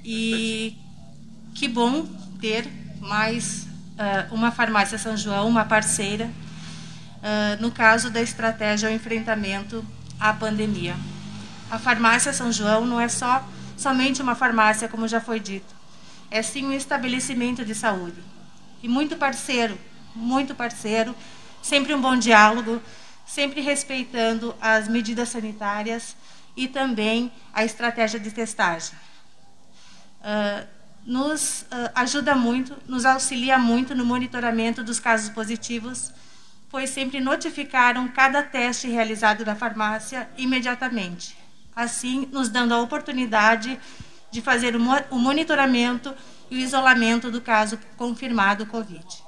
E que bom ter mais uma farmácia São João, uma parceira, no caso da estratégia ao enfrentamento à pandemia. A farmácia São João não é somente uma farmácia, como já foi dito, é sim um estabelecimento de saúde. E muito parceiro, sempre um bom diálogo, sempre respeitando as medidas sanitárias e também a estratégia de testagem. Nos ajuda muito, nos auxilia muito no monitoramento dos casos positivos, pois sempre notificaram cada teste realizado na farmácia imediatamente, assim nos dando a oportunidade de fazer o monitoramento e o isolamento do caso confirmado Covid.